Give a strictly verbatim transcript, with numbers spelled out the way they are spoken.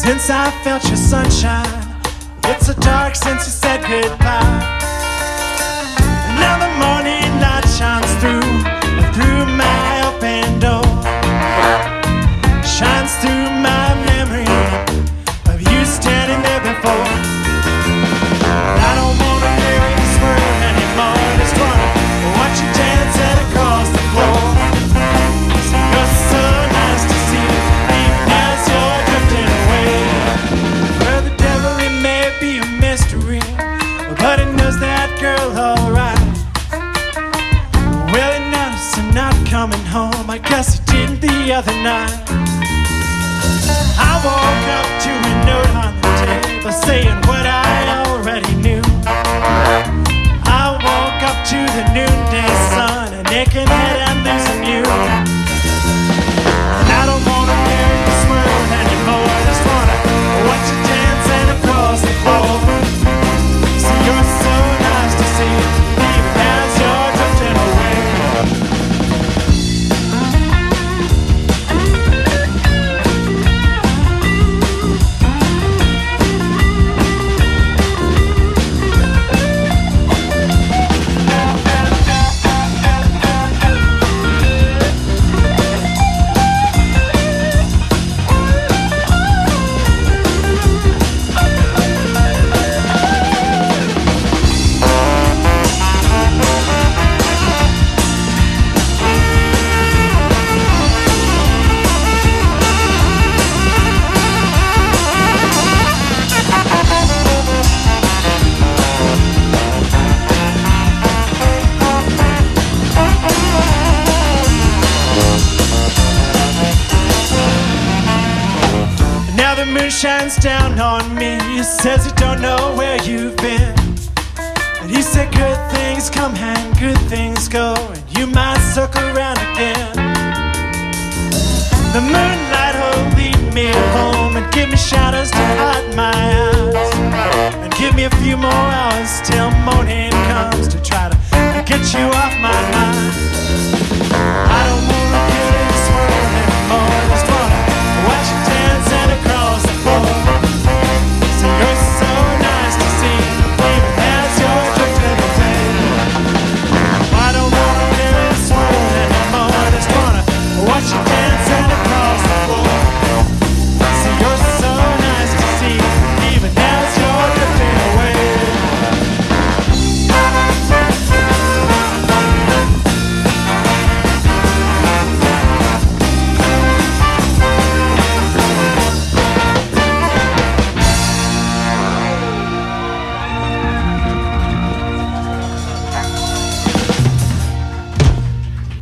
Since I felt your sunshine, it's so dark since you said goodbye. And now the morning light shines through, through my open door. Shines through my memory of you standing there before. I don't wanna live in this world anymore. Just wanna watch you dancing across the floor. You're so nice to see, even as you're drifting away. Well, the devil, it may be a mystery, but he knows that girl alright. Well, he noticed I'm not coming home, I guess he did the other night. I woke up to a note on the table saying what I already knew. I woke up to the noonday sun, a naked head and losing you. And I don't wanna live in this world anymore. I just wanna watch you dancing across the floor. So you're so nice to see, even as you're drifting away. The moon shines down on me. He says you don't know where you've been, and he said good things come and good things go, and you might circle around again. The moonlight will lead me home and give me shadows to hide my eyes, and give me a few more hours till morning comes to try to get you out.